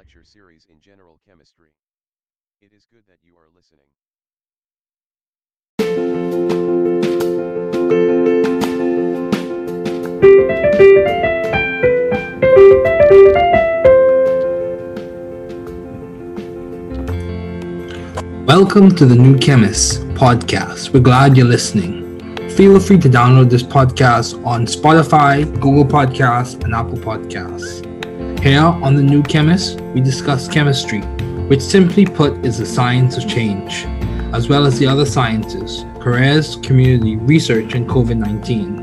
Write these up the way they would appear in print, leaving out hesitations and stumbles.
lecture series in general chemistry. It is good that you are listening. Welcome to the New Chemist podcast. We're glad you're listening. Feel free to download this podcast on Spotify, Google Podcasts, and Apple Podcasts. Here on the New Chemist, we discuss chemistry, which simply put is the science of change, as well as the other sciences, careers, community, research, and COVID-19.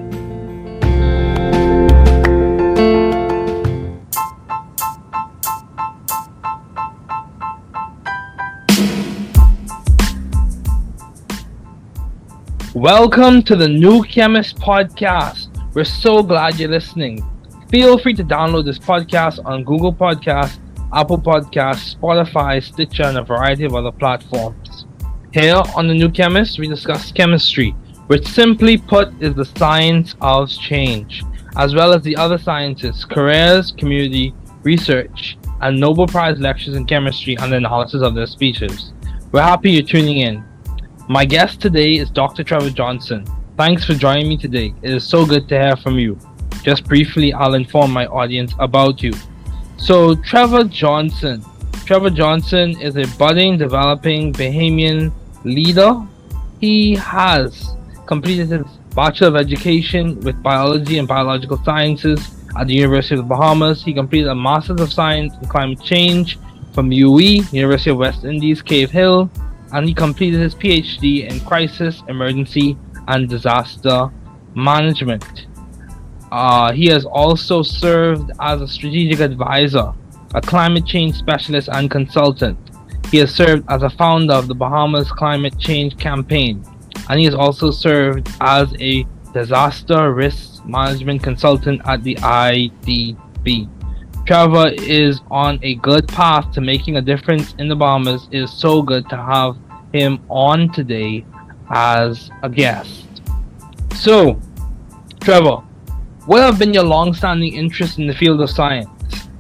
Welcome to the New Chemist podcast. We're so glad you're listening. Feel free to download this podcast on Google Podcasts, Apple Podcasts, Spotify, Stitcher, and a variety of other platforms. Here on the New Chemist, we discuss chemistry, which simply put is the science of change, as well as the other sciences, careers, community, research, and Nobel Prize lectures in chemistry and the analysis of their speeches. We're happy you're tuning in. My guest today is Dr. Trevor Johnson. Thanks for joining me today. It is so good to hear from you. Just briefly, I'll inform my audience about you. So, Trevor Johnson. Trevor Johnson is a budding, developing Bahamian leader. He has completed his Bachelor of Education with Biology and Biological Sciences at the University of the Bahamas. He completed a Master's of Science in Climate Change from UE, University of West Indies, Cave Hill, and he completed his PhD in Crisis, Emergency, and Disaster Management. He has also served as a strategic advisor, a climate change specialist and consultant. He has served as a founder of the Bahamas Climate Change Campaign, and he has also served as a disaster risk management consultant at the IDB. Trevor is on a good path to making a difference in the Bahamas. It is so good to have him on today as a guest. So, Trevor, what have been your long-standing interests in the field of science?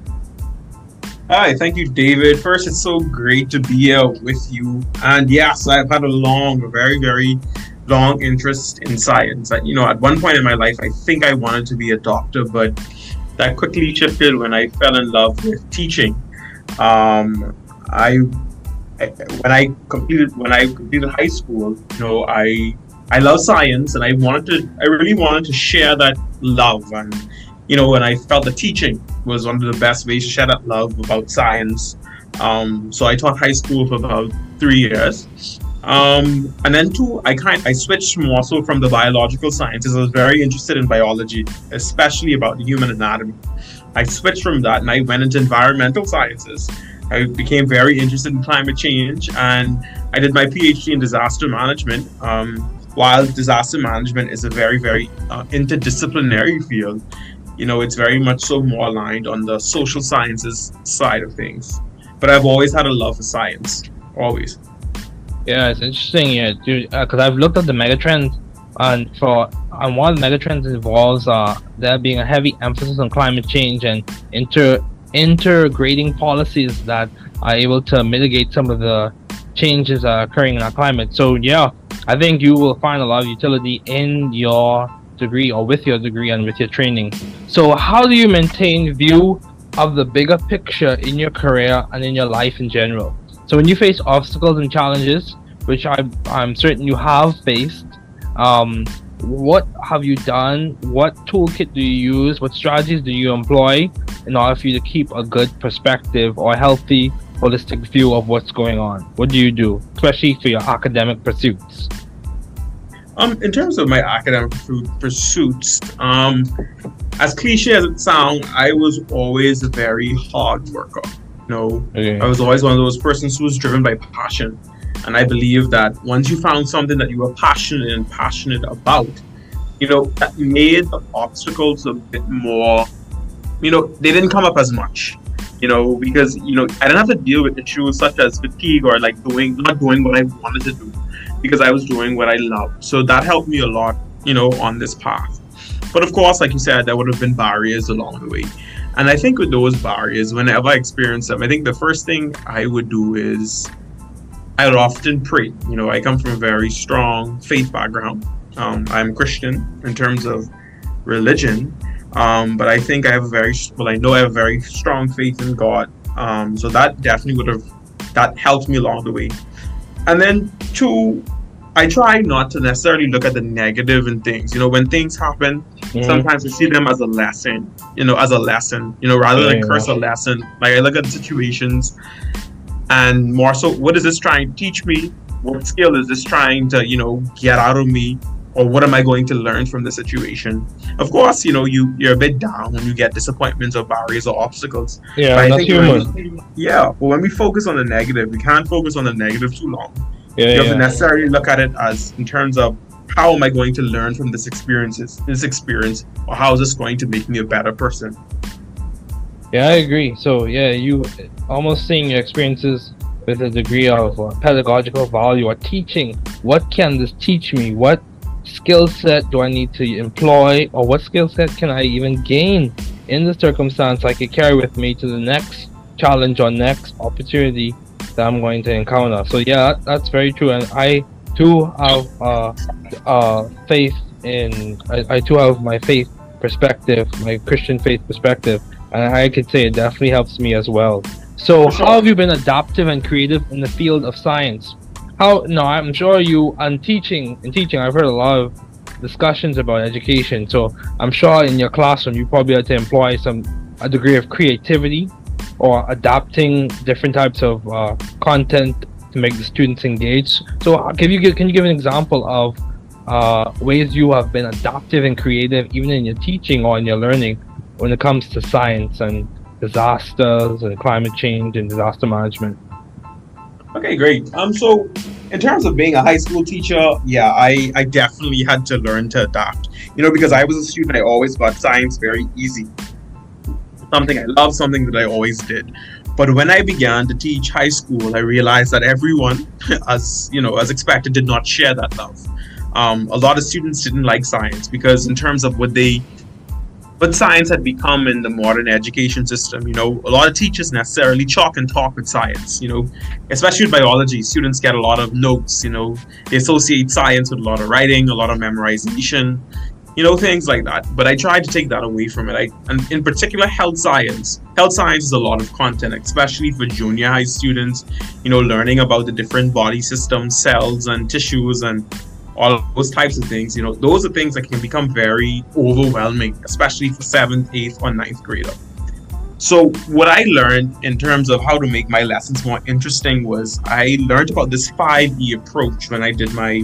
Hi, thank you, David. First, it's so great to be here with you. And yes, I've had a very, very long interest in science. At one point in my life, I think I wanted to be a doctor, but that quickly shifted when I fell in love with teaching. When I completed high school, I love science, and I really wanted to share that love. And when I felt that teaching was one of the best ways to share that love about science. So I taught high school for about 3 years. And then I switched more so from the biological sciences. I was very interested in biology, especially about the human anatomy. I switched from that and I went into environmental sciences. I became very interested in climate change, and I did my PhD in disaster management. While disaster management is a very, very interdisciplinary field, it's very much so more aligned on the social sciences side of things. But I've always had a love for science, always. Yeah, it's interesting, because I've looked at the megatrends, and one of the megatrends involves there being a heavy emphasis on climate change and integrating policies that are able to mitigate some of the changes occurring in our climate. So yeah, I think you will find a lot of utility in your degree, or with your degree and with your training. So how do you maintain view of the bigger picture in your career and in your life in general? So when you face obstacles and challenges, which I'm certain you have faced, what have you done? What toolkit do you use? What strategies do you employ in order for you to keep a good perspective or a healthy, holistic view of what's going on? What do you do, especially for your academic pursuits? In terms of my academic pursuits, as cliche as it sounds, I was always a very hard worker. Okay. I was always one of those persons who was driven by passion. And I believe that once you found something that you were passionate about, that made the obstacles a bit more, they didn't come up as much, because, I didn't have to deal with issues such as fatigue or like not doing what I wanted to do, because I was doing what I loved. So that helped me a lot, on this path. But of course, like you said, there would have been barriers along the way. And I think with those barriers, whenever I experience them, I think the first thing I would do is I would often pray. I come from a very strong faith background. I'm Christian in terms of religion, but I think I have I know I have a very strong faith in God. So that definitely that helped me along the way. And then two, I try not to necessarily look at the negative in things. When things happen, sometimes we see them as a lesson, rather than curse a lesson. Like I look at situations and more so, what is this trying to teach me? What skill is this trying to, get out of me? Or what am I going to learn from the situation? Of course, you're a bit down when you get disappointments or barriers or obstacles. Yeah, but that's human. But when we focus on the negative, we can't focus on the negative too long. You have to necessarily look at it as in terms of how am I going to learn from this experience, or how is this going to make me a better person? Yeah, I agree. So you almost seeing your experiences with a degree of pedagogical value or teaching. What can this teach me? What skill set do I need to employ, or what skill set can I even gain in the circumstance I could carry with me to the next challenge or next opportunity that I'm going to encounter? So that's very true, and I too have faith in. I too have my faith perspective, my Christian faith perspective, and I could say it definitely helps me as well. So, how have you been adaptive and creative in the field of science? I'm sure you in teaching. I've heard a lot of discussions about education. So I'm sure in your classroom you probably had to employ a degree of creativity or adapting different types of content to make the students engage. So can you give an example of ways you have been adaptive and creative even in your teaching or in your learning when it comes to science and disasters and climate change and disaster management? Okay, great. So in terms of being a high school teacher, I definitely had to learn to adapt. Because I was a student, I always got science very easy. Something I loved, something that I always did. But when I began to teach high school, I realized that everyone, as expected, did not share that love. A lot of students didn't like science because in terms of what science had become in the modern education system, a lot of teachers necessarily chalk and talk with science, especially with biology. Students get a lot of notes, they associate science with a lot of writing, a lot of memorization, things like that. But I tried to take that away from it. And in particular, health science is a lot of content, especially for junior high students, learning about the different body systems, cells and tissues and all of those types of things. Those are things that can become very overwhelming, especially for 7th, 8th, or 9th grader. So what I learned in terms of how to make my lessons more interesting was I learned about this 5E approach when I did my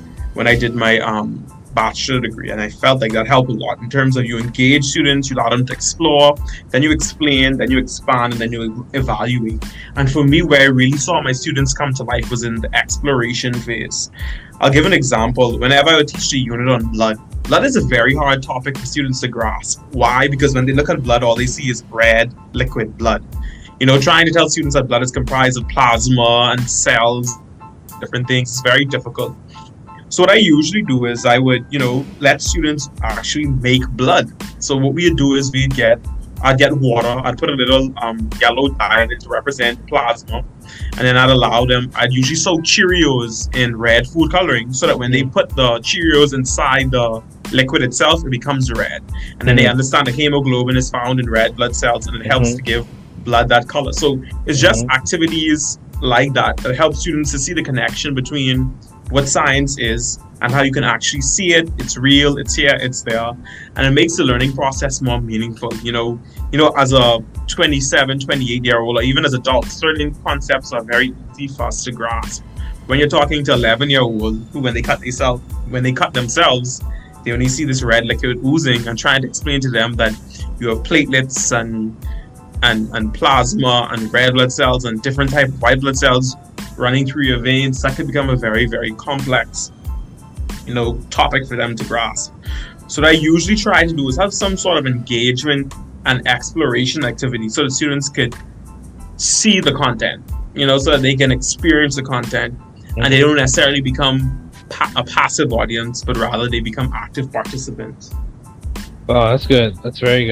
bachelor degree, and I felt like that helped a lot in terms of you engage students, you allow them to explore, then you explain, then you expand, and then you evaluate. And for me, where I really saw my students come to life was in the exploration phase. I'll give an example. Whenever I would teach the unit on blood is a very hard topic for students to grasp. Why? Because when they look at blood, all they see is red, liquid blood. Trying to tell students that blood is comprised of plasma and cells, different things, is very difficult. So what I usually do is I would, let students actually make blood. So what we'd do is I'd get water, I'd put a little yellow dye in it to represent plasma, and then I'd usually soak Cheerios in red food coloring so that when they put the Cheerios inside the liquid itself, it becomes red. And then they understand the hemoglobin is found in red blood cells, and it helps to give blood that color. So it's just activities like that help students to see the connection between what science is and how you can actually see it. It's real, it's here, it's there, and it makes the learning process more meaningful. As a 27, 28-year-old, or even as adults, certain concepts are very easy for us to grasp. When you're talking to 11-year-old who, when they cut themselves, they only see this red liquid oozing, and trying to explain to them that you have platelets and plasma and red blood cells and different type of white blood cells running through your veins, that could become a very, very complex, topic for them to grasp. So what I usually try to do is have some sort of engagement and exploration activity so the students could see the content, so that they can experience the content and they don't necessarily become a passive audience, but rather they become active participants. Oh, that's good. That's very good.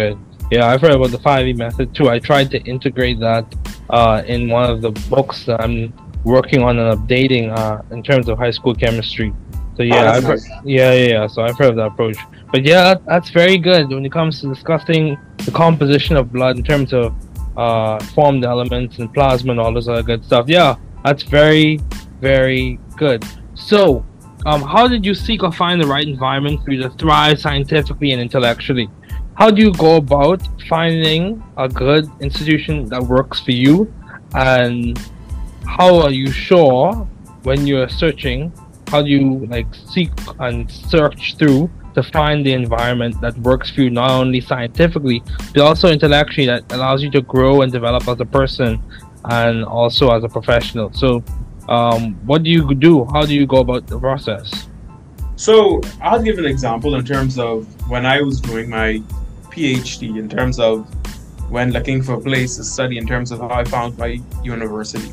Yeah, I've heard about the 5E method too. I tried to integrate that in one of the books that I'm working on and updating in terms of high school chemistry. So Oh, yeah, that's I've heard, nice. yeah. So I've heard of that approach. But yeah, that's very good when it comes to discussing the composition of blood in terms of formed elements and plasma and all this other good stuff. Yeah, that's very, very good. So, how did you seek or find the right environment for you to thrive scientifically and intellectually? How do you go about finding a good institution that works for you, and how are you sure when you're searching? How do you like seek and search through to find the environment that works for you, not only scientifically but also intellectually, that allows you to grow and develop as a person and also as a professional? So, what do you do? How do you go about the process? So I'll give an example in terms of when I was doing my PhD, in terms of when looking for a place to study, in terms of how I found my university.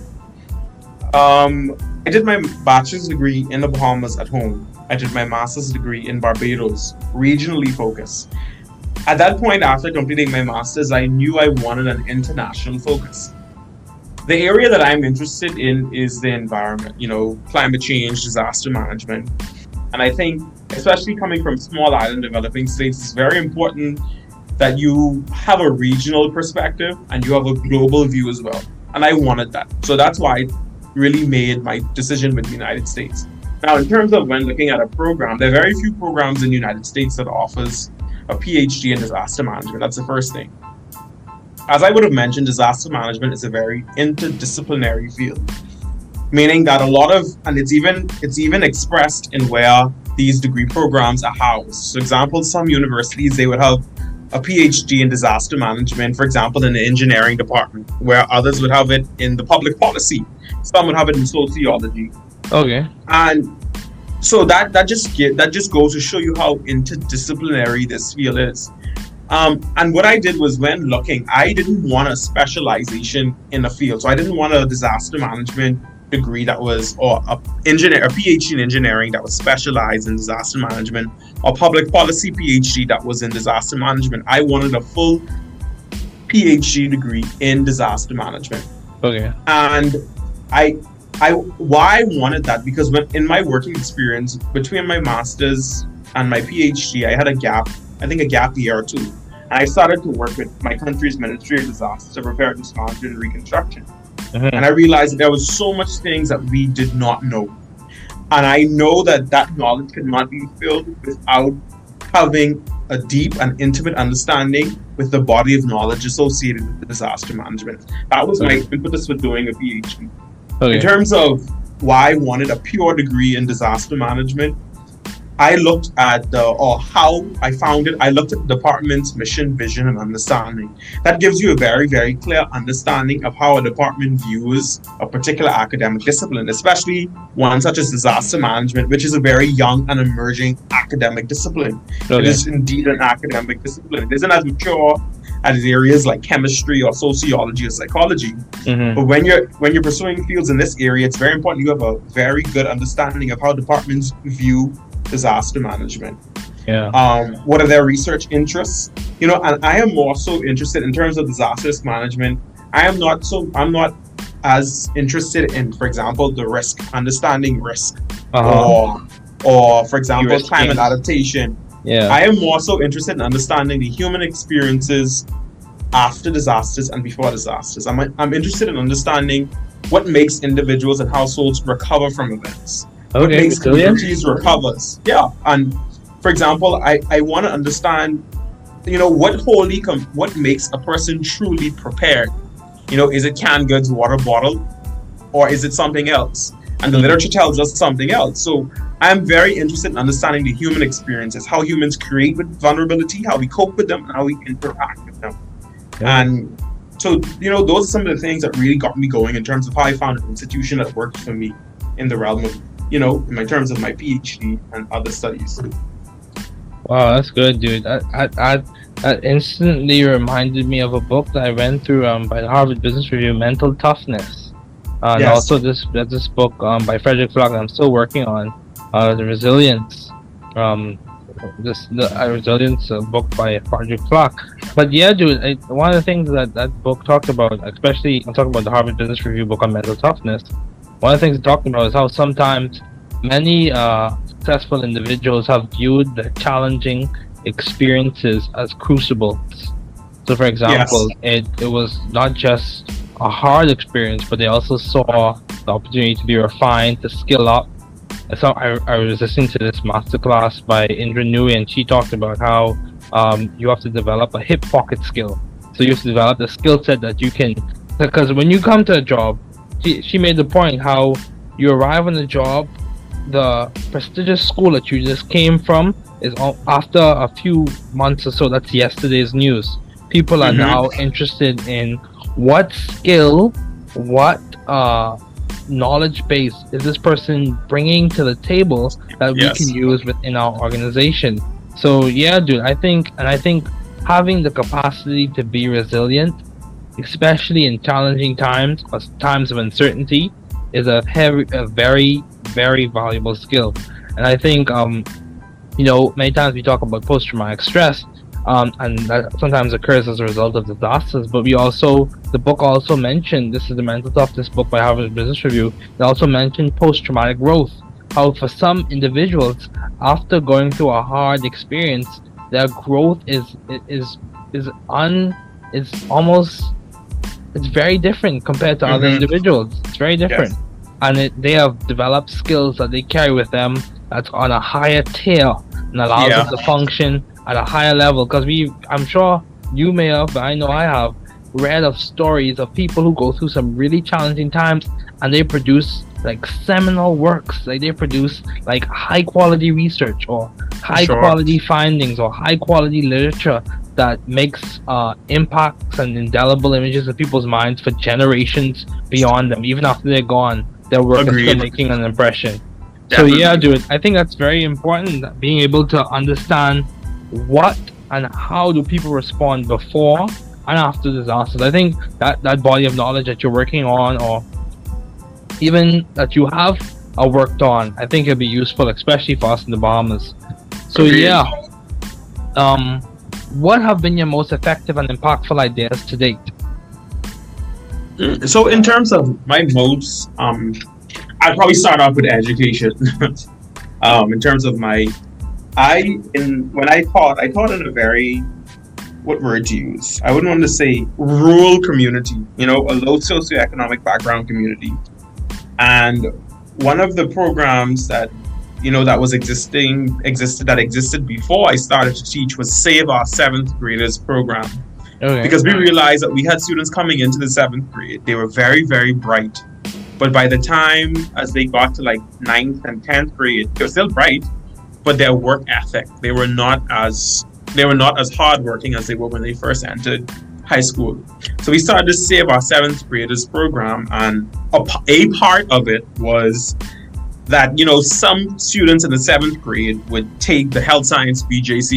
I did my bachelor's degree in the Bahamas at home. I did my master's degree in Barbados, regionally focused. At that point, after completing my master's, I knew I wanted an international focus. The area that I'm interested in is the environment, climate change, disaster management. And I think, especially coming from small island developing states, it's very important that you have a regional perspective and you have a global view as well. And I wanted that. So that's why I really made my decision with the United States. Now, in terms of when looking at a program, there are very few programs in the United States that offers a PhD in disaster management. That's the first thing. As I would have mentioned, disaster management is a very interdisciplinary field, meaning that a lot of, and it's even expressed in where these degree programs are housed. For example, some universities, they would have a PhD in disaster management, for example, in the engineering department, where others would have it in the public policy. Some would have it in sociology. Okay. And so that just goes to show you how interdisciplinary this field is. And what I did was, when looking, I didn't want a specialization in a field. So I didn't want a disaster management degree that was, or a PhD in engineering that was specialized in disaster management, or public policy PhD that was in disaster management. I wanted a full PhD degree in disaster management. Okay. And why I wanted that, because when in my working experience between my master's and my PhD, I had a gap year or two. And I started to work with my country's Ministry of Disaster Preparedness Management and Reconstruction. And I realized that there was so much things that we did not know. And I know that knowledge could not be filled without having a deep and intimate understanding with the body of knowledge associated with the disaster management. That was my impetus for doing a PhD. Okay. In terms of why I wanted a pure degree in disaster management, I looked at how I found it. I looked at the department's mission, vision, and understanding. That gives you a very, very clear understanding of how a department views a particular academic discipline, especially one such as disaster management, which is a very young and emerging academic discipline. Okay. It is indeed an academic discipline. It isn't as mature as areas like chemistry or sociology or psychology. But when you're pursuing fields in this area, it's very important you have a very good understanding of how departments view disaster management. Yeah. What are their research interests? And I am also interested in terms of disaster risk management. I'm not as interested in, for example, the risk, understanding risk, or for example, Risk climate gains. adaptation. Yeah. I am more so interested in understanding the human experiences after disasters and before disasters. I'm interested in understanding what makes individuals and households recover from events. What Okay. makes Brilliant. communities recovers. Yeah. And for example, I want to understand, what makes a person truly prepared. Is it canned goods, water bottle, or is it something else? And the literature tells us something else. So I'm very interested in understanding the human experiences, how humans create with vulnerability, how we cope with them, and how we interact with them. Yeah. And so, those are some of the things that really got me going in terms of how I found an institution that worked for me in the realm of, in my terms of my PhD and other studies. Wow, that's good, dude. That instantly reminded me of a book that I read through by the Harvard Business Review, Mental Toughness. And Yes. also this book by Frederick Flock that I'm still working on, the Resilience. Resilience book by Frederick Flock. But yeah, dude, one of the things that book talked about, especially I'm talking about the Harvard Business Review book on mental toughness. One of the things it talked about is how sometimes many successful individuals have viewed the challenging experiences as crucibles. So, for example, it was not just a hard experience, but they also saw the opportunity to be refined, to skill up. So I was listening to this masterclass by Indra Nui, and she talked about how you have to develop a hip pocket skill. So you have to develop the skill set that you can, because when you come to a job, she made the point how you arrive on the job, the prestigious school that you just came from is after a few months or so, that's yesterday's news. People are now interested in what skill, what knowledge base is this person bringing to the table that we can use within our organization. So yeah, dude, I think having the capacity to be resilient, especially in challenging times or times of uncertainty, is a very, very valuable skill. And I think many times we talk about post-traumatic stress, and that sometimes occurs as a result of disasters. But the book also mentioned, this is the Mental Toughness book by Harvard Business Review, it also mentioned post-traumatic growth. How for some individuals, after going through a hard experience, their growth is very different compared to other individuals. It's very different. Yes. And they have developed skills that they carry with them that's on a higher tier and allows them to function at a higher level. Because I'm sure you may have, but I know I have, read of stories of people who go through some really challenging times and they produce like seminal works, like they produce like high quality research or high quality findings or high quality literature that makes impacts and indelible images in people's minds for generations beyond them. Even after they're gone, their work is still making an impression. Definitely. So yeah, dude, I think that's very important, being able to understand what and how do people respond before and after disasters. I think that body of knowledge that you're working on, or even that you have worked on, I think it'll be useful, especially for us in the Bahamas. So yeah, what have been your most effective and impactful ideas to date? So in terms of my most, I'd probably start off with education. In terms of when I taught in a very, what word to use? I wouldn't want to say rural community, a low socioeconomic background community. And one of the programs that that existed before I started to teach was Save Our 7th Graders program. Okay. Because we realized that we had students coming into the 7th grade. They were very, very bright. But by the time as they got to like 9th and 10th grade, they were still bright, but their work ethic, they were not as hardworking as they were when they first entered high school. So we started to Save Our 7th Graders program, and a part of it was that, some students in the 7th grade would take the health science BJC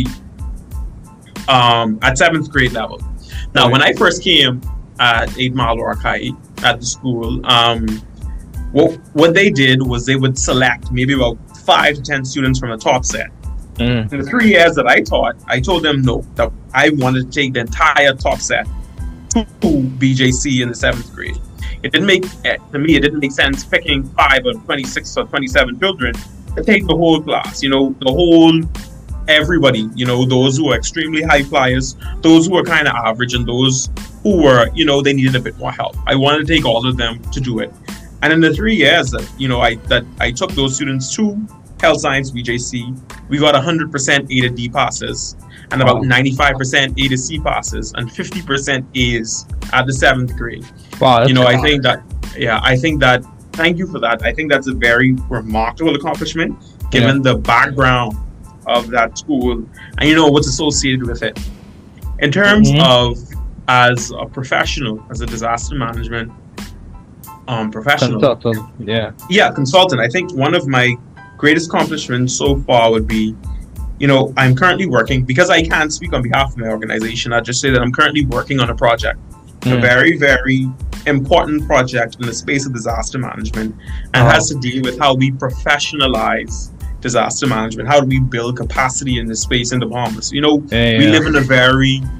at 7th grade level. Now, when I first came at 8 Mile Rock-High at the school, what they did was they would select maybe about 5 to 10 students from the top set. In the 3 years that I taught, I told them no, that I wanted to take the entire top set to BJC in the 7th grade. It didn't make sense picking 5 or 26 or 27 children to take the whole class, everybody, those who are extremely high flyers, those who are kind of average, and those who were, they needed a bit more help. I wanted to take all of them to do it. And in the 3 years that I took those students to Health Science BJC, we got 100% A to D passes, and about 95% A to C passes, and 50% A's at the 7th grade. Wow, I think that, thank you for that. I think that's a very remarkable accomplishment, given the background of that school and what's associated with it. In terms of as a professional, as a disaster management professional, consultant, I think one of my greatest accomplishments so far would be, I'm currently working, because I can't speak on behalf of my organization, I'll just say that I'm currently working on a project, a very, very important project in the space of disaster management, and it has to deal with how we professionalize disaster management. How do we build capacity in this space in the Bahamas? We live in a very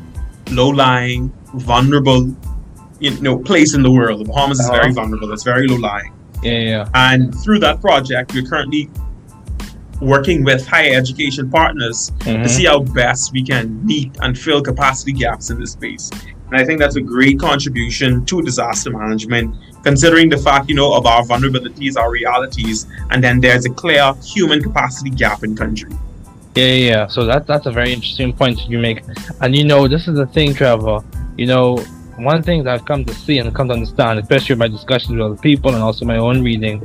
low-lying, vulnerable, place in the world. The Bahamas is very Uh-huh. vulnerable. It's very low-lying. Yeah. And through that project, we're currently working with higher education partners Mhm. to see how best we can meet and fill capacity gaps in this space. And I think that's a great contribution to disaster management, considering the fact, of our vulnerabilities, our realities, and then there's a clear human capacity gap in country. Yeah. So that's a very interesting point that you make. And this is the thing, Trevor. One thing that I've come to see and come to understand, especially by discussions with other people and also my own reading,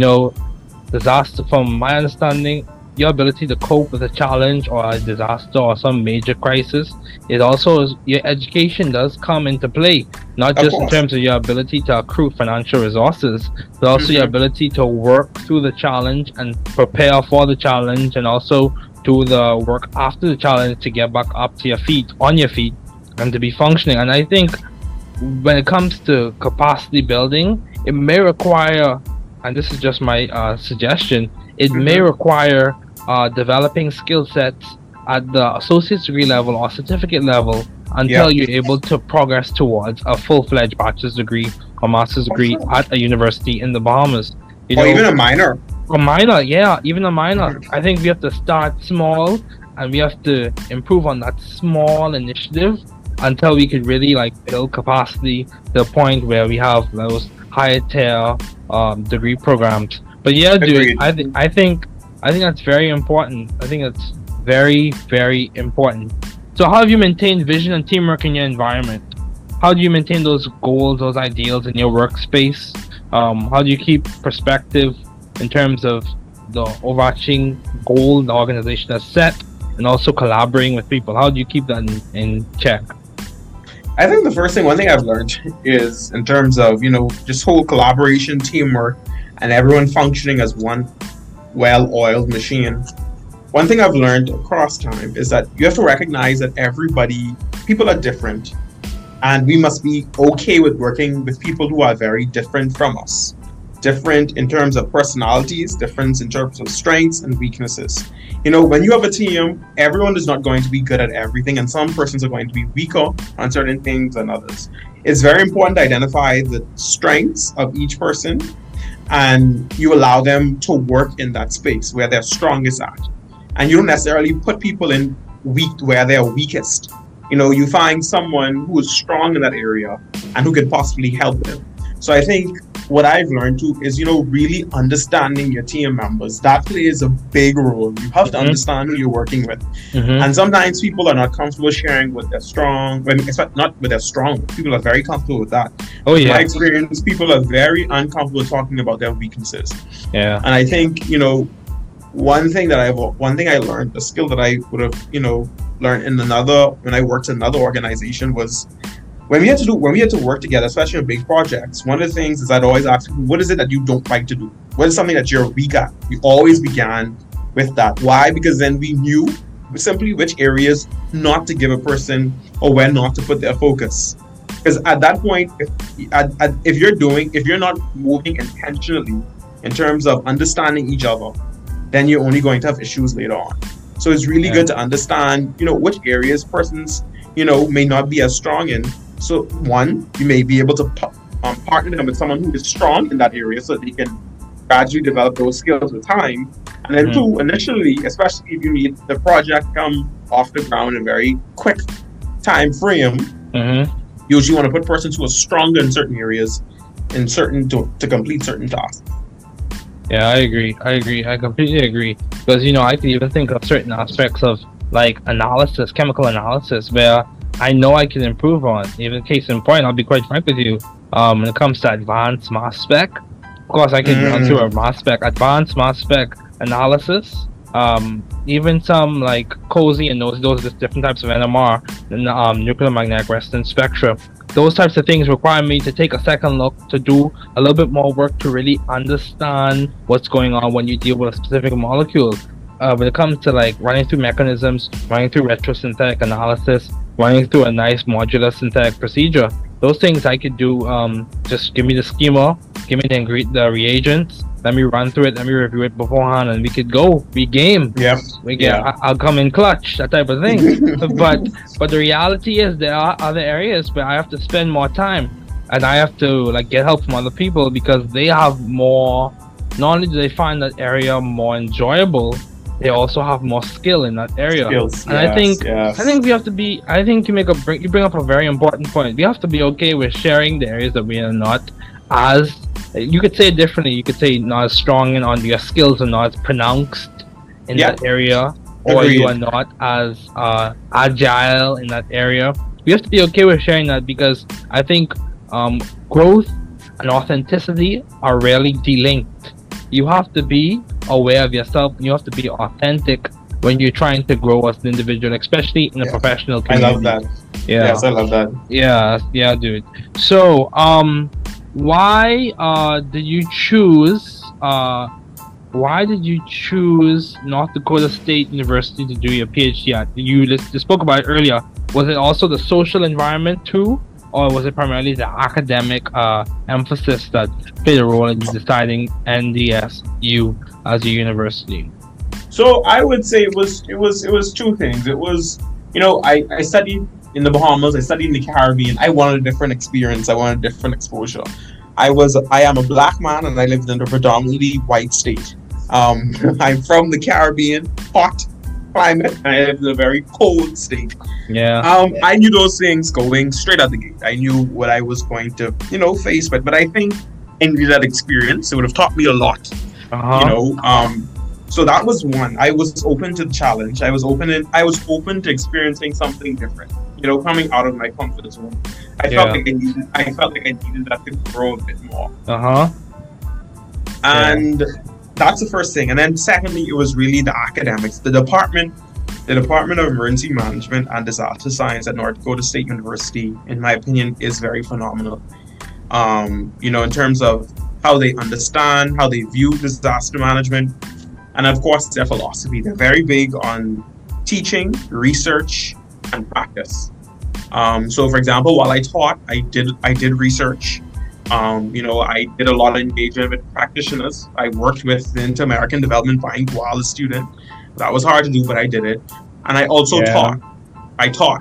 disaster, from my understanding, your ability to cope with a challenge or a disaster or some major crisis is also your education does come into play, not Of just in course. terms of your ability to accrue financial resources, but also your ability to work through the challenge and prepare for the challenge, and also do the work after the challenge to get back up to on your feet, and to be functioning. And I think when it comes to capacity building, it may require, and this is just my suggestion, it may require developing skill sets at the associate's degree level or certificate level until you're able to progress towards a full-fledged bachelor's degree or master's degree at a university in the Bahamas. Or even a minor. A minor, yeah, even a minor. I think we have to start small, and we have to improve on that small initiative until we could really build capacity to the point where we have those higher tier degree programs. But yeah, dude, Agreed. I think that's very important. I think that's very, very important. So how have you maintained vision and teamwork in your environment? How do you maintain those goals, those ideals in your workspace? How do you keep perspective in terms of the overarching goal the organization has set, and also collaborating with people? How do you keep that in check? I think one thing I've learned is in terms of, just whole collaboration, teamwork, and everyone functioning as one well-oiled machine. One thing I've learned across time is that you have to recognize that people are different, and we must be okay with working with people who are very different from us. Different in terms of personalities, different in terms of strengths and weaknesses. When you have a team, everyone is not going to be good at everything, and some persons are going to be weaker on certain things than others. It's very important to identify the strengths of each person, and you allow them to work in that space where they're strongest at. And you don't necessarily put people in where they're weakest. You find someone who is strong in that area and who can possibly help them. So I think what I've learned too is, really understanding your team members. That plays a big role. You have to understand who you're working with. And sometimes people are not comfortable sharing what they're strong. Not with their strong. People are very comfortable with that. Oh yeah. In my experience, people are very uncomfortable talking about their weaknesses. Yeah. And I think, one thing I learned, a skill that I would have, learned when I worked in another organization was when we had to work together, especially on big projects. One of the things is I'd always ask, what is it that you don't like to do? What is something that you're weak at? We always began with that. Why? Because then we knew simply which areas not to give a person or where not to put their focus. Because at that point, if you're not moving intentionally in terms of understanding each other, then you're only going to have issues later on. So it's really good to understand, which areas persons, may not be as strong in. So one, you may be able to partner them with someone who is strong in that area so that they can gradually develop those skills with time. And then two, initially, especially if you need the project come off the ground in a very quick time frame, you usually want to put persons who are stronger in certain areas to complete certain tasks. Yeah, I agree. I completely agree. Because, I can even think of certain aspects of analysis, chemical analysis, where I know I can improve on. Even case in point, I'll be quite frank with you. When it comes to advanced mass spec, of course, I can run through advanced mass spec analysis. Even some COSY and those different types of NMR, nuclear magnetic resonance spectra. Those types of things require me to take a second look, to do a little bit more work to really understand what's going on when you deal with a specific molecule. When it comes to running through mechanisms, running through retrosynthetic analysis, running through a nice modular synthetic procedure, those things I could do. Just give me the schema, give me the reagents. Let me run through it. Let me review it beforehand, and we could go. We game. Yep. We get. Yeah. I'll come in clutch. That type of thing. but the reality is there are other areas where I have to spend more time, and I have to like get help from other people because they have more. Not only do they find that area more enjoyable, they also have more skill in that area. Skills, And I think yes. we have to be. I think you bring up a very important point. We have to be okay with sharing the areas that we are not as. You could say it differently. You could say not as strong and on your skills are not as pronounced in Yeah. that area, or Agreed. you are not as agile in that area. We have to be okay with sharing that because I think growth and authenticity are rarely delinked. You have to be aware of yourself. You have to be authentic when you're trying to grow as an individual, especially in a Yeah. professional I community. love that. Yeah. Yes, I love that. Yeah, dude. So, why did you choose North Dakota State University to do your PhD at? You spoke about it earlier. Was it also the social environment too, or was it primarily the academic emphasis that played a role in you deciding NDSU as a university? So I would say it was two things. It was, I studied in the Bahamas, I studied in the Caribbean. I wanted a different experience. I wanted a different exposure. I am a black man and I lived in a predominantly white state. I'm from the Caribbean, hot climate, and I lived in a very cold state. Yeah. I knew those things going straight out the gate. I knew what I was going to, face with. But I think in that experience, it would have taught me a lot. So that was one. I was open to the challenge. I was open to experiencing something different. Coming out of my comfort zone. I felt like I needed that to grow a bit more. And that's the first thing. And then secondly, it was really the academics. The Department of Emergency Management and Disaster Science at North Dakota State University, in my opinion, is very phenomenal. In terms of how they understand, how they view disaster management, and of course their philosophy. They're very big on teaching, research, and practice. So for example, while I taught, I did research. I did a lot of engagement with practitioners. I worked with the Inter-American Development Bank while a student. That was hard to do, but I did it. And I also taught. I taught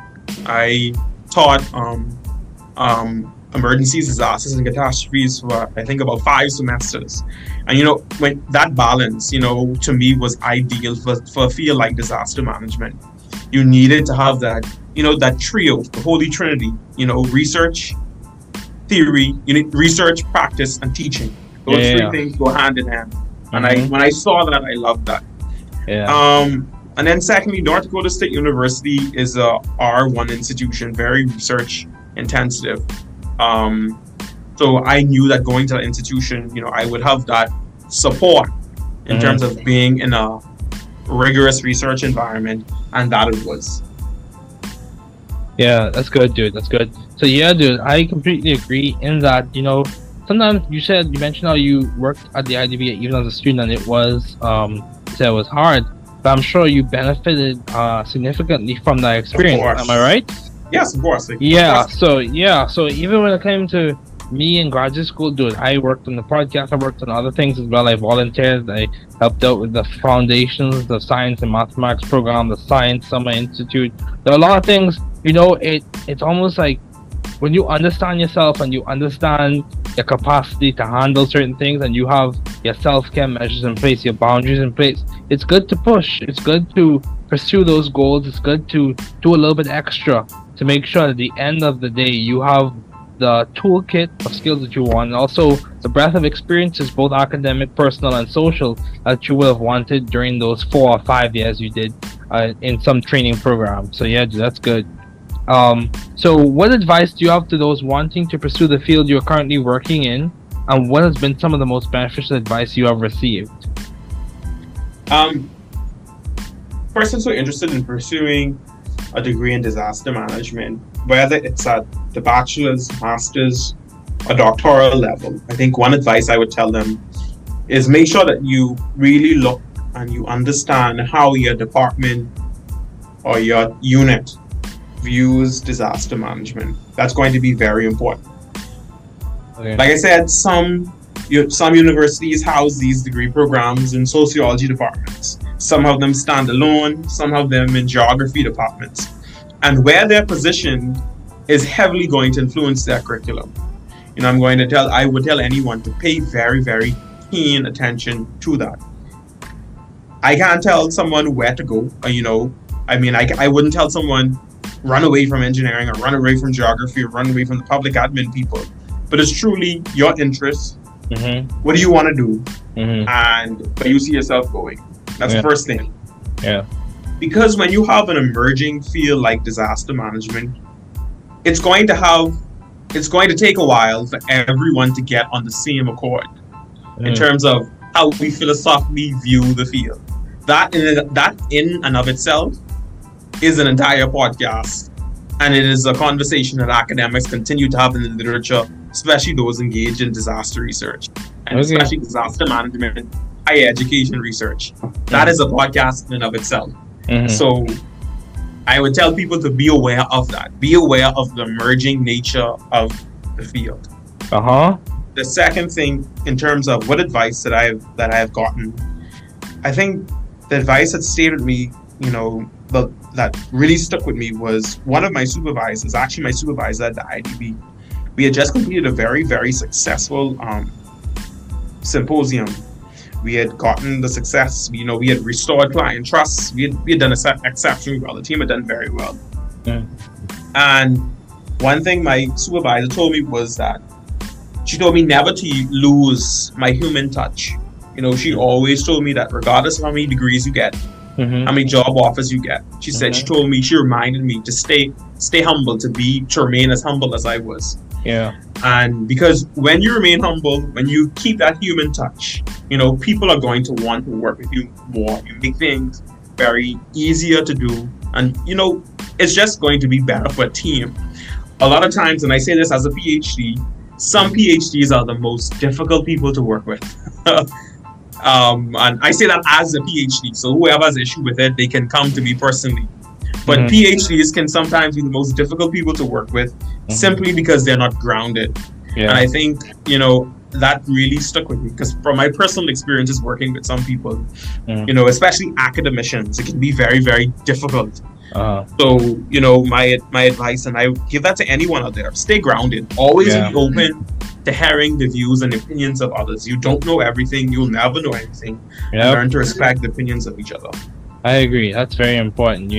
emergencies, disasters, and catastrophes for I think about 5 semesters. And when that balance, to me was ideal for a field like disaster management. You needed to have that, that trio, the holy trinity, research, theory, research, practice, and teaching. Those three things go hand in hand. And when I saw that, I loved that. And then secondly, North Dakota State University is a R1 institution, very research intensive. So I knew that going to the institution, I would have that support in terms of being in a rigorous research environment, and that it was. Yeah, that's good, dude. That's good. So yeah, dude, I completely agree in that, sometimes you mentioned how you worked at the IDB even as a student and it was hard, but I'm sure you benefited significantly from that experience. Am I right? Yes, of course. So even when it came to me in graduate school, dude, I worked on the podcast, I worked on other things as well. I volunteered, I helped out with the foundations, the science and mathematics program, the Science Summer Institute. There are a lot of things, it's almost like when you understand yourself and you understand your capacity to handle certain things and you have your self-care measures in place, your boundaries in place, it's good to push. It's good to pursue those goals. It's good to do a little bit extra to make sure at the end of the day you have the toolkit of skills that you want, and also the breadth of experiences, both academic, personal, and social, that you would have wanted during those 4 or 5 years you did in some training program. So yeah, that's good. So what advice do you have to those wanting to pursue the field you're currently working in, and what has been some of the most beneficial advice you have received? Persons who are interested in pursuing a degree in disaster management, whether it's at the bachelor's, master's, or doctoral level, I think one advice I would tell them is make sure that you really look and you understand how your department or your unit views disaster management. That's going to be very important. Okay. Like I said, some universities house these degree programs in sociology departments. Some have them stand alone, some have them in geography departments. And where they're positioned is heavily going to influence their curriculum. I would tell anyone to pay very, very keen attention to that. I can't tell someone where to go, I wouldn't tell someone run away from engineering or run away from geography or run away from the public admin people. But it's truly your interest. Mm-hmm. What do you want to do? Mm-hmm. And where you see yourself going. That's the first thing. Yeah. Because when you have an emerging field like disaster management, it's going to take a while for everyone to get on the same accord in terms of how we philosophically view the field. That in and of itself is an entire podcast, and it is a conversation that academics continue to have in the literature, especially those engaged in disaster research and especially disaster management, higher education research. That is a podcast in and of itself. So I would tell people to be aware of that. Be aware of the emerging nature of the field. The second thing, in terms of what advice that I have gotten, I think the advice that stayed with me, that really stuck with me was one of my supervisors, actually my supervisor at the IDB. We had just completed a very, very successful symposium. We had gotten the success, we had restored client trust. We had done exceptionally well. The team had done very well. And one thing my supervisor told me was that she told me never to lose my human touch. She always told me that regardless of how many degrees you get, how many job offers you get, she reminded me to stay humble, to remain as humble as I was. Yeah. And because when you remain humble, when you keep that human touch, people are going to want to work with you more. You make things very easier to do. And, it's just going to be better for a team. A lot of times, and I say this as a PhD, some PhDs are the most difficult people to work with. And I say that as a PhD, so whoever has an issue with it, they can come to me personally. But PhDs can sometimes be the most difficult people to work with simply because they're not grounded. Yeah. And I think, that really stuck with me because from my personal experiences working with some people, especially academicians, it can be very, very difficult. So, my advice, and I give that to anyone out there, stay grounded. Always be open to hearing the views and opinions of others. You don't know everything. You'll never know anything. Learn to respect the opinions of each other. I agree. That's very important.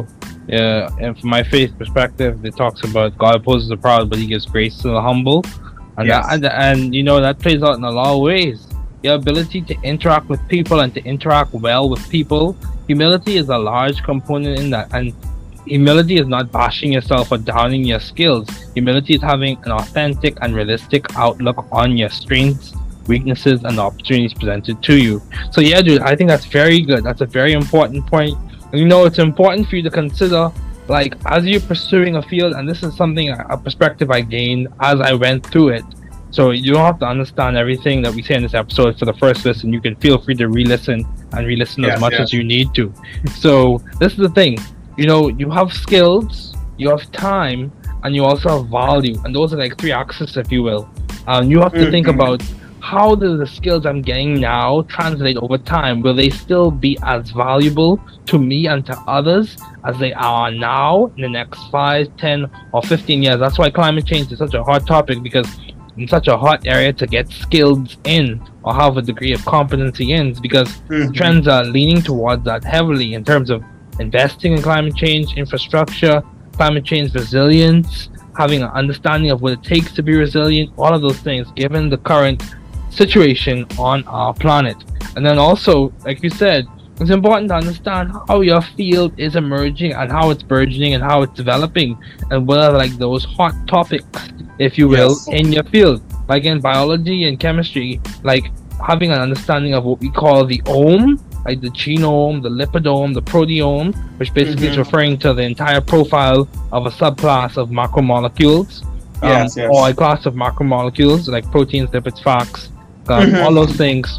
And from my faith perspective, it talks about God opposes the proud, but he gives grace to the humble. And that plays out in a lot of ways. Your ability to interact with people and to interact well with people. Humility is a large component in that. And humility is not bashing yourself or downing your skills. Humility is having an authentic and realistic outlook on your strengths, weaknesses, and opportunities presented to you. So yeah, dude, I think that's very good. That's a very important point. And it's important for you to consider, like, as you're pursuing a field, and this is a perspective I gained as I went through it. So you don't have to understand everything that we say in this episode for the first listen. You can feel free to re-listen as much as you need to. So this is the thing, you have skills, you have time, and you also have value. And those are like three axes, if you will. You have to think about, how do the skills I'm getting now translate over time? Will they still be as valuable to me and to others as they are now in the next 5, 10, or 15 years? That's why climate change is such a hot topic, because in such a hot area to get skills in or have a degree of competency in, because trends are leaning towards that heavily in terms of investing in climate change infrastructure, climate change resilience, having an understanding of what it takes to be resilient, all of those things, given the current situation on our planet. And then also, like you said, it's important to understand how your field is emerging and how it's burgeoning and how it's developing, and what are like those hot topics, if you will, in your field. Like in biology and chemistry, like having an understanding of what we call the ohm, like the genome, the lipidome, the proteome, which basically is referring to the entire profile of a subclass of macromolecules, or a class of macromolecules like proteins, lipids, fats, all those things.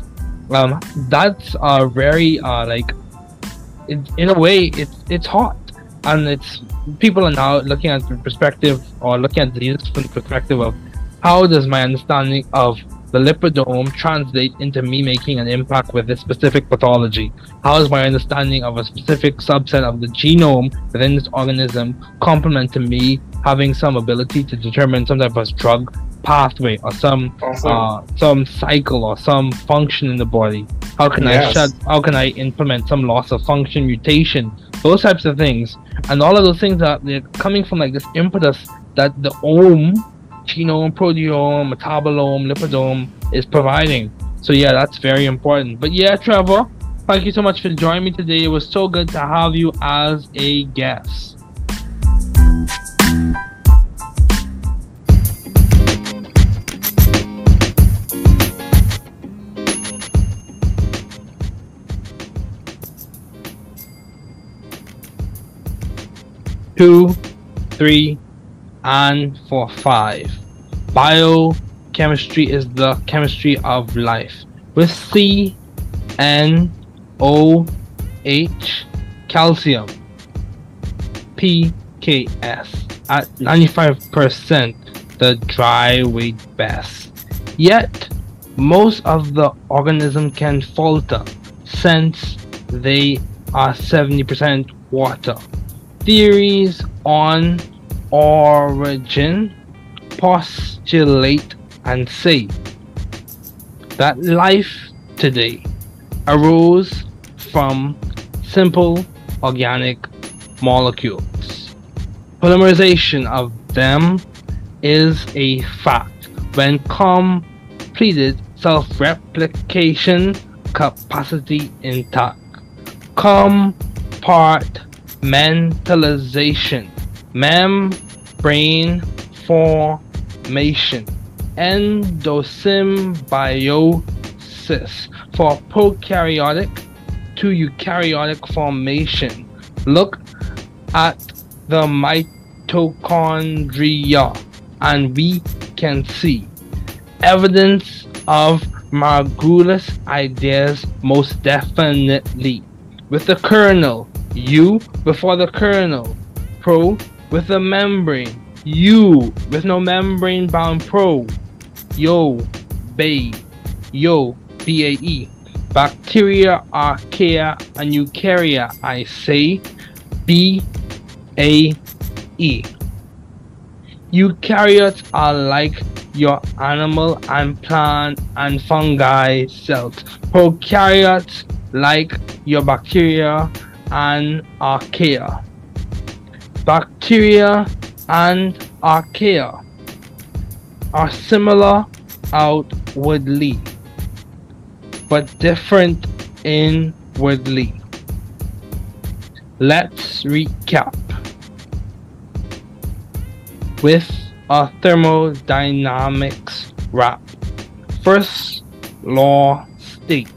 That's very in a way it's hot, and it's people are now looking at the perspective or looking at diseases from the perspective of how does my understanding of the lipidome translate into me making an impact with this specific pathology? How is my understanding of a specific subset of the genome within this organism complement to me having some ability to determine some type of drug pathway or some cycle or some function in the body? How can how can I implement some loss of function mutation? Those types of things, and all of those things that they're coming from like this impetus that the genome, proteome, metabolome, lipidome is providing. So yeah, that's very important. But yeah, Trevor, thank you so much for joining me today. It was so good to have you as a guest. Two, three, and for 5. Biochemistry is the chemistry of life. With CnOH, calcium, pKs at 95%, the dry weight best. Yet, most of the organism can falter since they are 70% water. Theories on origin postulate and say that life today arose from simple organic molecules. Polymerization of them is a fact when completed self-replication capacity intact. Compartmentalization, membrane formation, endosymbiosis for prokaryotic to eukaryotic formation. Look at the mitochondria and we can see evidence of Margulis ideas most definitely. With the kernel, U before the kernel, pro with the membrane, U with no membrane bound pro, BAE, bacteria, archaea, and eukarya, I say BAE. Eukaryotes are like your animal and plant and fungi cells. Prokaryotes like your bacteria and archaea. Bacteria and archaea are similar outwardly, but different inwardly. Let's recap with a thermodynamics wrap. First law states: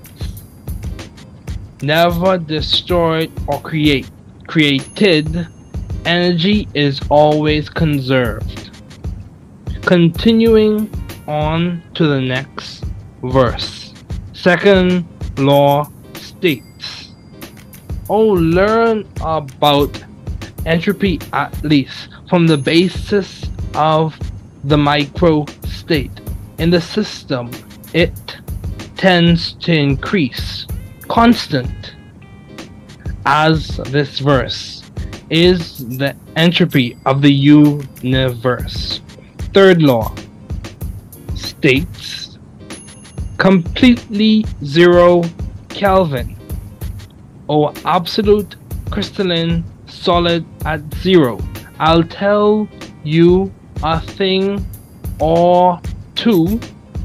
never destroyed or created. Energy is always conserved. Continuing on to the next verse. Second law states: learn about entropy at least from the basis of the micro state. In the system, it tends to increase. Constant, as this verse, is the entropy of the universe. Third law states completely zero Kelvin, or absolute crystalline solid at zero. I'll tell you a thing or two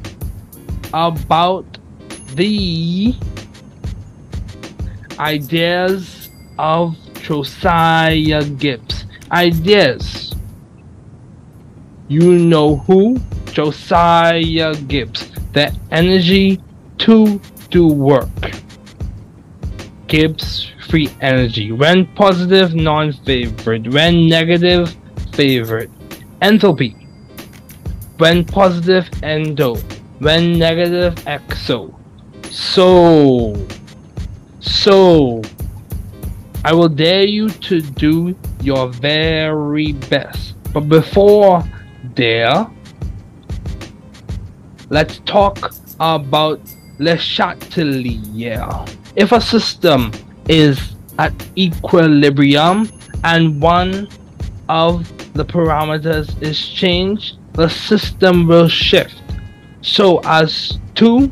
about the ideas of Josiah Gibbs. Ideas. You know who? Josiah Gibbs. The energy to do work. Gibbs free energy. When positive, non-favored. When negative, favored. Enthalpy. When positive, endo. When negative, exo. So I will dare you to do your very best. But before there, let's talk about Le Chatelier. If a system is at equilibrium and one of the parameters is changed, the system will shift so as to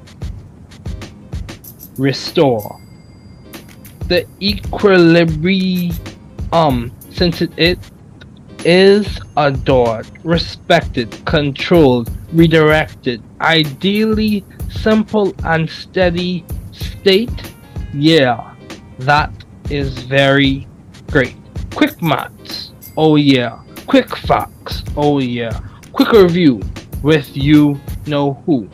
restore the equilibrium, since it is adored, respected, controlled, redirected, ideally simple and steady state. Yeah, that is very great. Quick maths, oh yeah. Quick facts, oh yeah. Quick review with you know who.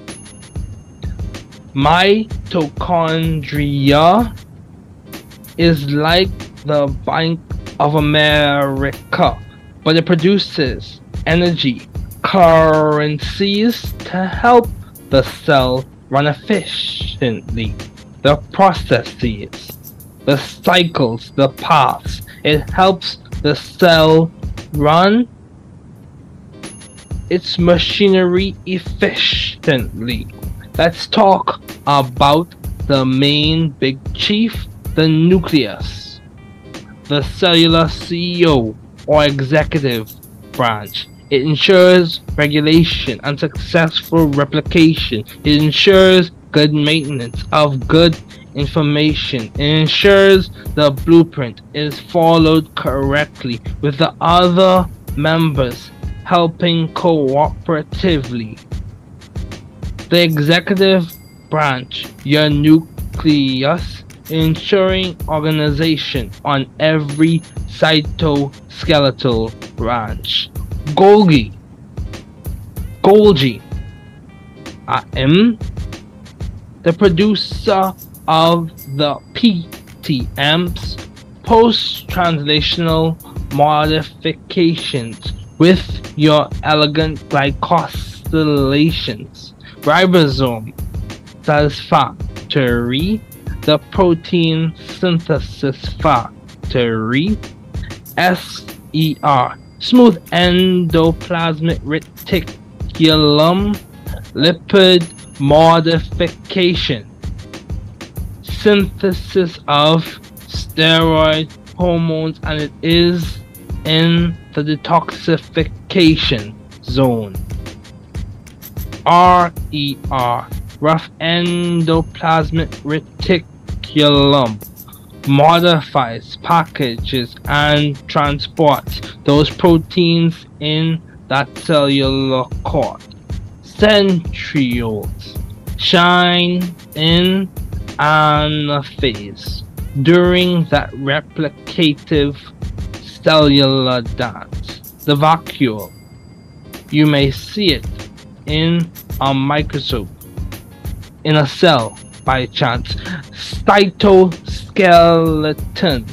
Mitochondria is like the Bank of America, but it produces energy, currencies to help the cell run efficiently. The processes, the cycles, the paths, it helps the cell run its machinery efficiently. Let's talk about the main big chief, the nucleus, the cellular CEO or executive branch. It ensures regulation and successful replication. It ensures good maintenance of good information. It ensures the blueprint is followed correctly with the other members helping cooperatively. The executive branch, your nucleus, ensuring organization on every cytoskeletal branch. Golgi, the producer of the PTMs, post-translational modifications with your elegant glycosylations. Ribosome, satisfactory, the protein synthesis factory. SER, smooth endoplasmic reticulum, lipid modification, synthesis of steroid hormones, and it is in the detoxification zone. RER, rough endoplasmic reticulum, modifies, packages, and transports those proteins in that cellular cord. Centrioles shine in anaphase during that replicative cellular dance. The vacuole, you may see it in a microscope, in a cell by chance. Cytoskeleton,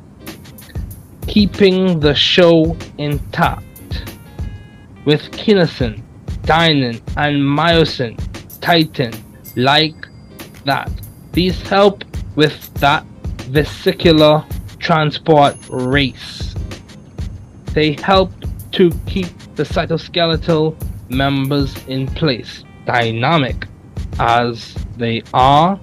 keeping the show intact with kinesin, dynein, and myosin, titin, like that. These help with that vesicular transport race. They help to keep the cytoskeletal members in place. Dynamic as they are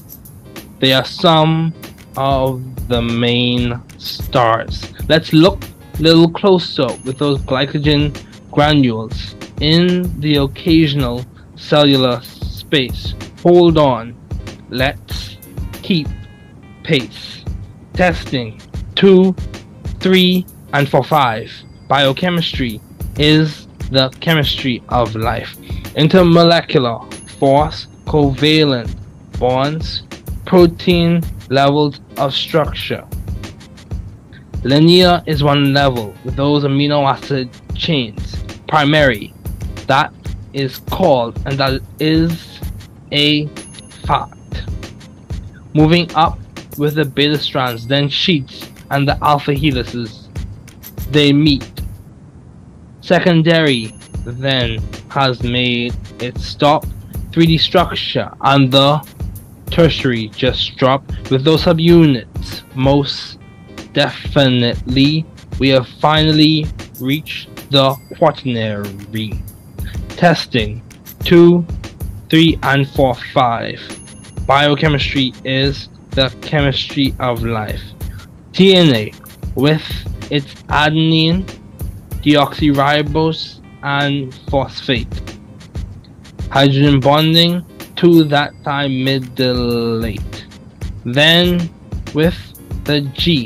some of the main stars. Let's look a little closer with those glycogen granules in the occasional cellular space. Hold on, let's keep pace. Testing 2, 3, and for 5. Biochemistry is the chemistry of life. Intermolecular force, covalent bonds, protein levels of structure. Linear is one level with those amino acid chains. Primary, that is called, and that is a fact. Moving up with the beta strands, then sheets and the alpha helices, they meet. Secondary then has made its stop. 3D structure, and the tertiary just dropped with those subunits most definitely we have finally reached the quaternary. Testing 2, 3, and 4, 5. Biochemistry is the chemistry of life. DNA with its adenine, deoxyribose, and phosphate. Hydrogen bonding to that thymidylate. Then with the G,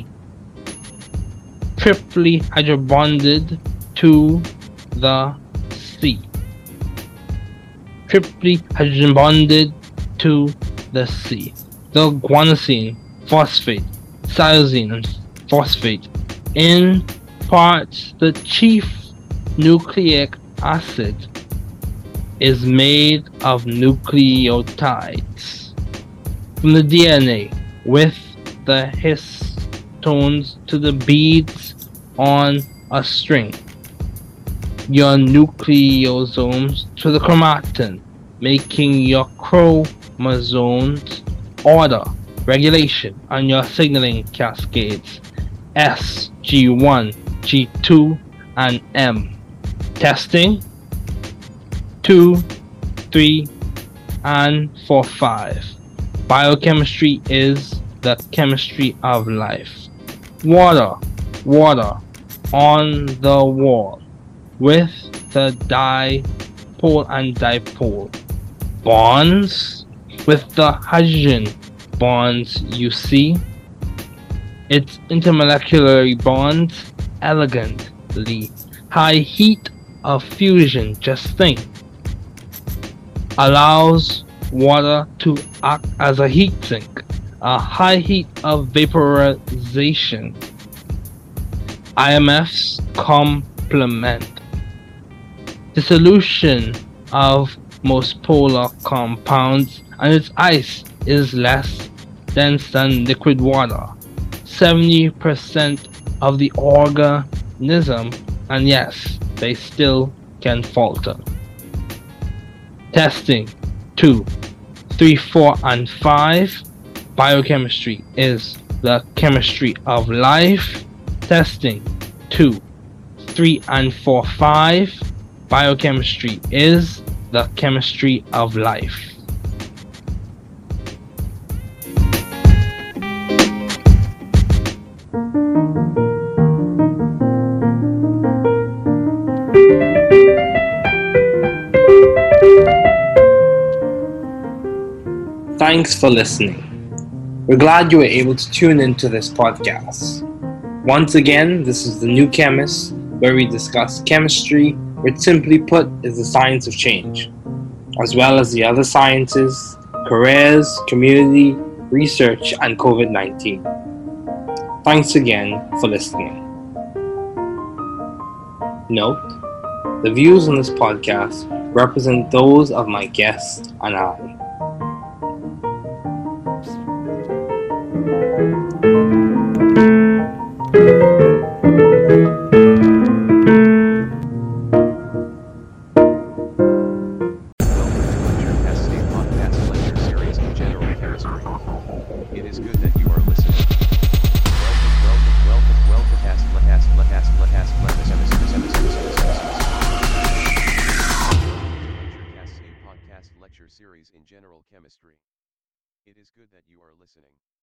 triply hydrobonded to the C. Triply hydrogen bonded to the C. The guanosine, phosphate, cytosine, and phosphate imparts the chief nucleic acid is made of nucleotides from the DNA with the histones to the beads on a string. Your nucleosomes to the chromatin, making your chromosomes order, regulation, and your signaling cascades S, G1, G2, and M. Testing 2, 3, and 4, 5. Biochemistry is the chemistry of life. Water on the wall with the dipole and dipole. Bonds with the hydrogen bonds you see. Its intermolecular bonds elegantly. High heat of fusion, just think, allows water to act as a heat sink. A high heat of vaporization. IMFs complement. Dissolution of most polar compounds and its ice is less dense than liquid water. 70% of the organism, and yes, they still can falter. Testing 2, 3, 4, and 5. Biochemistry is the chemistry of life. Testing 2, 3, and 4, 5. Biochemistry is the chemistry of life. Thanks for listening. We're glad you were able to tune into this podcast. Once again, this is The New Chemist, where we discuss chemistry, which simply put is the science of change, as well as the other sciences, careers, community, research, and COVID-19. Thanks again for listening. Note, the views on this podcast represent those of my guests and I. Lecture series in general chemistry. It is good that you are listening.